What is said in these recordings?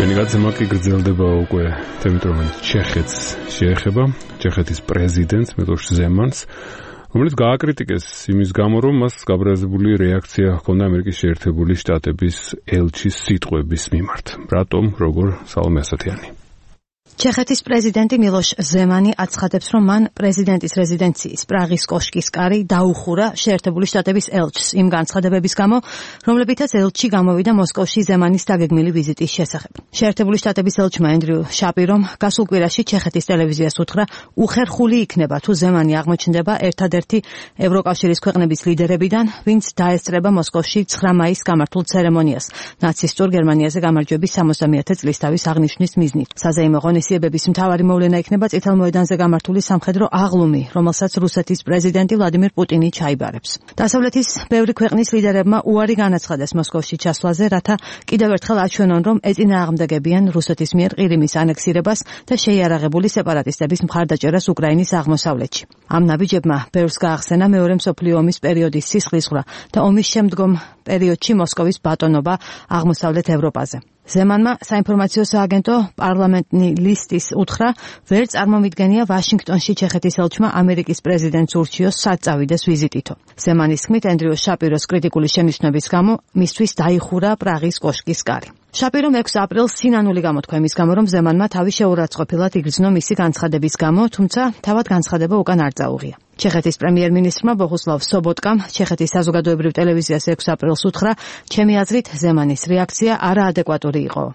ჩვენი გაცემა კი გრძელდება უკვე თემით, რომელიც ჩეხეთს შეეხება, ჩეხეთის პრეზიდენტს მილოშ ზემანს, რომელიც გააკრიტიკეს იმის გამო, რომ მას გაბრაზებული რეაქცია ჰქონდა ამერიკის შეერთებული შტატების ელჩის სიტყვების მიმართ. რატომ, როგორ, სალომე ასათიანი. ჩეხეთის პრეზიდენტი მილოშ ზემანი აცხადებს, რომ მან პრეზიდენტის რეზიდენციის პრაღის კოშკის კარი დაუხურა შეერთებული შტატების ელჩს იმ განცხადებების გამო, რომლებითაც ელჩი გამოვიდა მოსკოვში ზემანის დაგეგმილი ვიზიტის შესახებ. შეერთებული შტატების ელჩმა ენდრიუ შაპირომ გასულ კვირაში ჩეხეთის ტელევიზიას უთხრა, უხერხული იქნება თუ ზემანი აღმოჩნდება ერთადერთი ევროკავშირის ქვეყნების ლიდერებიდან, ვინც დაესწრება მოსკოვში 9 მაისს გამართულ ცერემონიას ნაცისტურ გერმანიაზე გამარჯვების 60-ათი წლისთავის აღნიშვნის მიზნით. საზეიმო ღონისძიებების მთავარი მოვლენა იქნება წითელ მოედანზე გამართული სამხედრო აღლუმი, რომელსაც რუსეთის პრეზიდენტი ვლადიმირ პუტინი ჩაიბარებს. დასავლეთის ბევრი ქვეყნის ლიდერებმა უარი განაცხადეს მოსკოვში ჩასვლაზე, რათა კიდევ ერთხელ აჩვენონ, რომ ეწინააღმდეგებიან რუსეთის მიერ ყირიმის ანექსირებას და შეიარაღებული სეპარატისტების მხარდაჭერას უკრაინის აღმოსავლეთში. ამ ნაბიჯებმა ბევრს გაახსენა მეორე მსოფლიო ომის პერიოდის სისხლისღვრა და ომის შემდგომ პერიოდში მოსკოვის ბატონობა აღმოსავლეთ ევროპაზე. ზემანმა საინფორმაციო სააგენტო პარლამენტნი ლისტის უთხრა, ვერ წარმომიდგენია ვაშინგტონში ჩეხეთის ელჩმა ამერიკის პრეზიდენტს ურჩიოს სად წავიდეს ვიზიტითო. ზემანის თქმით, ენდრიუ შაპიროს კრიტიკული შენიშვნების გამო მისთვის დაიხურა პრაღის კოშკის კარი. შაპირომ 6 აპრილს სინანული გამოთქვა იმის გამო, რომ ზემანმა თავი შეურაცხყოფილად იგრძნო მისი განცხადების გამო, თუმცა თავად განცხადება უკან არ წაუღია. ჩეხეთის პრემიერ-მინისტრმა ბოღუსლავ სობოტკამ ჩეხეთის საზოგადოებრივ ტელევიზიას 6 აპრილს უთხრა, ჩემი აზრით ზემანის რეაქცია არაადეკვატური იყო.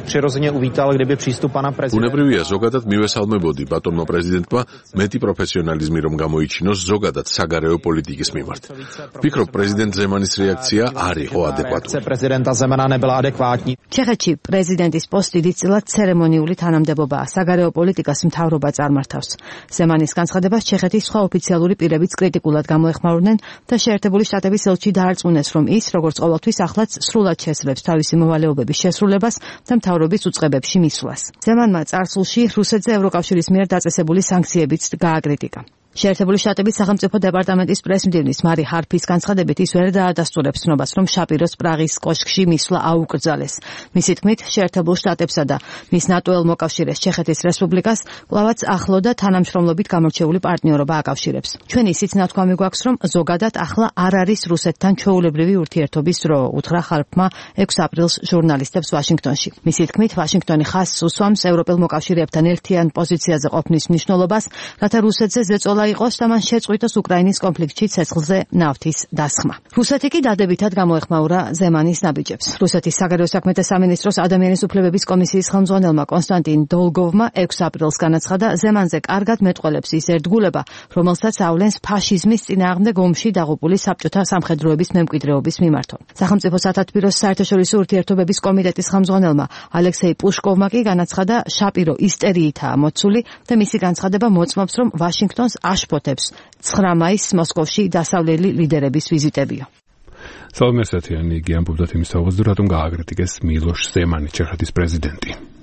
ბუნებრივია, ზოგადად მივესალმებოდი ბატონმა პრეზიდენტმა მეტი პროფესიონალიზმი რომ გამოიჩინოს ზოგადად საგარეო პოლიტიკის მიმართ. ვფიქრობ, პრეზიდენტ ზემანის რეაქცია არ იყო ადეკვატური. ჩეხეთში პრეზიდენტის პოსტი დიდწილად ცერემონიული თანამდებობაა, საგარეო პოლიტიკას მთავრობა წარმართავს. ზემანის განცხადებას ჩეხეთის სხვა ოფიციალური პირებიც კრიტიკულად გამოეხმაურნენ და შეერთებული შტატების ელჩი დაარწმუნეს, რომ ის, როგორც ყოველთვის, ახლაც სრულად შესრულებს თავისი მოვალეობების შესრულებას და მთავრობის უწყებებში მისვლას. ზემანმა წარსულში რუსეთზე ევროკავშირის მიერ დაწესებული სანქციებიც გააკრიტიკა. შეერთებული შტატების სახელმწიფო დეპარტამენტის პრესმდივნის მარი ჰარფის განცხადებით ის ვერ დაადასტურებს ცნობას, რომ შაპიროს პრაღის კოშკში მისვლა აუკრძალეს. მისი თქმით, შეერთებულ შტატებსა და მის ნატოელ მოკავშირეს ჩეხეთის რესპუბლიკას კვლავაც ახლო და თანამშრომლობით გამორჩეული პარტნიორობა აკავშირებს. ჩვენ ისიც ნათქვამი გვაქვს, რომ ზოგადად ახლა არ არის რუსეთთან ჩვეულებრივი ურთიერთობის დრო, უთხრა ჰარფმა 6 აპრილს ჟურნალისტებს ვაშინგტონში. მისი თქმით, ვაშინგტონი ხაზს უსვამს ევროპელ მოკავშირეებთან ერთიან პოზიციაზე ყოფნის მნიშვნელობას, რათა რუსეთზე ზეწოლა იყოს და მან შეწყვიტოს უკრაინის კონფლიქტში ცეცხლზე ნავთის დასხმა. რუსეთი კი დადებითად გამოეხმაურა ზემანის ნაბიჯებს. რუსეთის საგარეო საქმეთა სამინისტროს ადამიანის უფლებების კომისიის ხელმძღვანელმა კონსტანტინ დოლგოვმა 6 აპრილს განაცხადა, ზემანზე კარგად მეტყველებს ის ერთგულება, რომელსაც ავლენს ფაშიზმის წინააღმდეგ ომში დაღუპული საბჭოთა სამხედროების მემკვიდრეობის მიმართო. სახელმწიფო სათათბიროს საერთაშორისო ურთიერთობების კომიტეტის ხელმძღვანელმა ალექსეი პუშკოვმა კი განაცხადა, შაპირო ისტერიითაა მოცული და მისი განცხადება მოწმობს, რომ ვაშინგტონს აშფოთებს 9 მაისს მოსკოვში დასავლელი ლიდერების ვიზიტებიო. სალომე ასათიანი იგი ამბობდა იმის თავზე, რატომ გააკრიტიკეს მილოშ ზემანი, ჩეხეთის პრეზიდენტი.